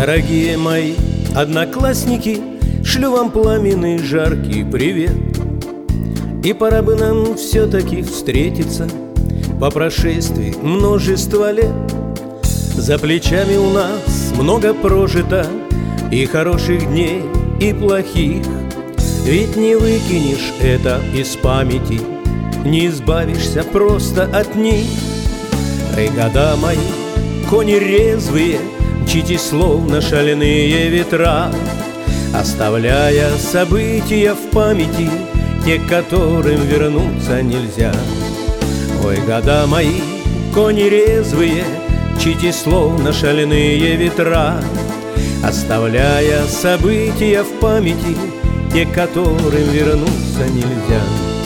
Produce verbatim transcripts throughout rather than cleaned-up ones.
Дорогие мои одноклассники, шлю вам пламенный жаркий привет. И пора бы нам все-таки встретиться по прошествии множества лет. За плечами у нас много прожито и хороших дней, и плохих. Ведь не выкинешь это из памяти, не избавишься просто от них. Эй, года мои, кони резвые, мчитесь словно шальные ветра, оставляя события в памяти, те, к которым вернуться нельзя. Ой, года мои, кони резвые, мчитесь словно шальные ветра, оставляя события в памяти, те, к которым вернуться нельзя.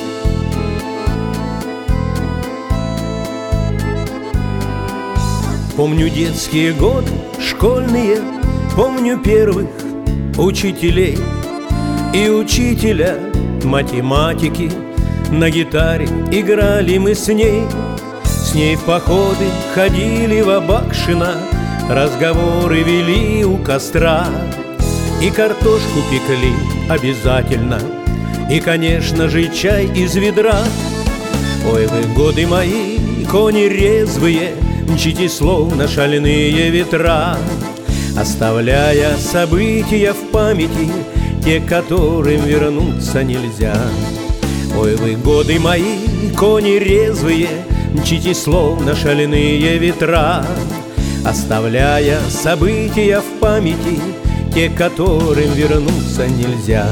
Помню детские годы, школьные, помню первых учителей и учителя математики. На гитаре играли мы с ней, с ней в походы ходили в Абакшино, разговоры вели у костра, и картошку пекли обязательно, и, конечно же, чай из ведра. Ой, вы, годы мои, кони резвые, мчитесь словно шальные ветра, оставляя события в памяти, те, к которым вернуться нельзя. Ой, вы, годы мои, кони резвые, мчитесь словно шальные ветра, оставляя события в памяти, те, к которым вернуться нельзя.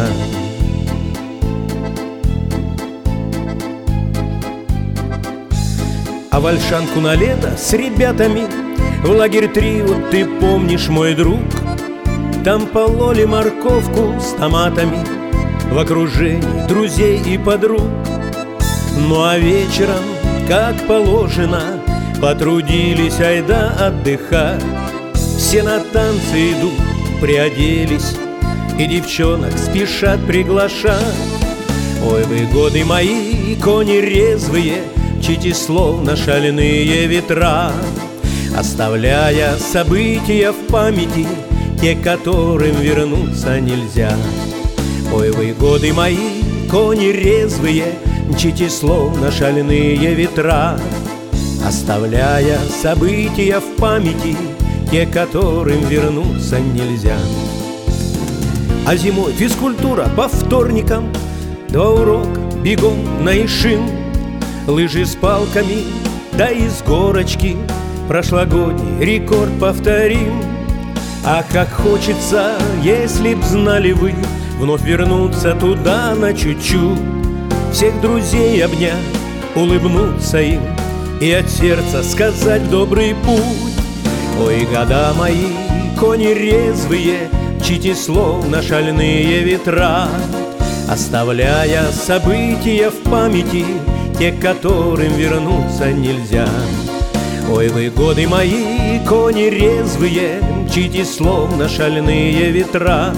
А Вольшанку на лето с ребятами в лагерь три, вот ты помнишь, мой друг, там пололи морковку с томатами в окружении друзей и подруг. Ну а вечером, как положено, потрудились, айда отдыхать. Все на танцы идут, приоделись, и девчонок спешат приглашать. Ой, вы, годы мои, кони резвые, мчитесь словно шальные ветра, оставляя события в памяти, те, к которым вернуться нельзя. Ой, вы, годы мои, кони резвые, мчитесь словно шальные ветра, оставляя события в памяти, те, к которым вернуться нельзя. А зимой физкультура по вторникам, два урока бегом на Ишим, лыжи с палками, да и с горочки, прошлогодний рекорд повторим. А как хочется, если б знали вы, вновь вернуться туда на чуть-чуть, всех друзей обнять, улыбнуться им и от сердца сказать добрый путь. Ой, года мои, кони резвые, мчитесь словно шальные ветра, оставляя события в памяти, те, к которым вернуться нельзя. Ой, вы, годы мои, кони резвые, мчитесь словно шальные ветра,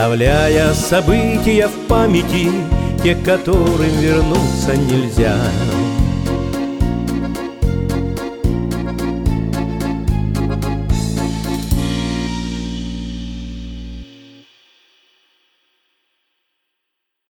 оставляя события в памяти, те, к которым вернуться нельзя.